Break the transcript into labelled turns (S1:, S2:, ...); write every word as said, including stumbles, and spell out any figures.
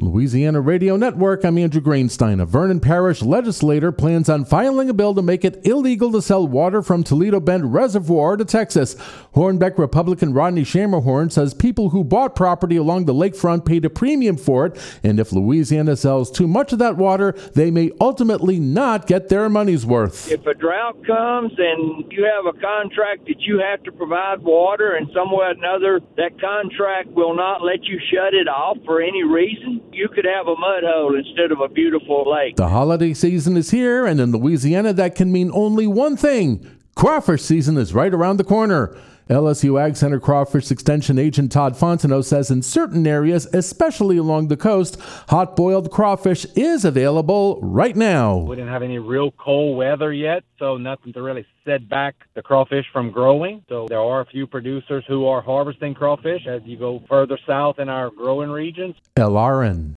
S1: Louisiana Radio Network, I'm Andrew Greenstein. A Vernon Parish legislator plans on filing a bill to make it illegal to sell water from Toledo Bend Reservoir to Texas. Hornbeck Republican Rodney Schermerhorn says people who bought property along the lakefront paid a premium for it, and if Louisiana sells too much of that water, they may ultimately not get their money's worth.
S2: If a drought comes and you have a contract that you have to provide water, and some way or another that contract will not let you shut it off for any reason, you could have a mud hole instead of a beautiful lake.
S1: The holiday season is here, and in Louisiana, that can mean only one thing. Crawfish season is right around the corner. L S U Ag Center Crawfish Extension Agent Todd Fontenot says in certain areas, especially along the coast, hot-boiled crawfish is available right now.
S3: We didn't have any real cold weather yet, so nothing to really set back the crawfish from growing. So there are a few producers who are harvesting crawfish as you go further south in our growing regions.
S1: L R N.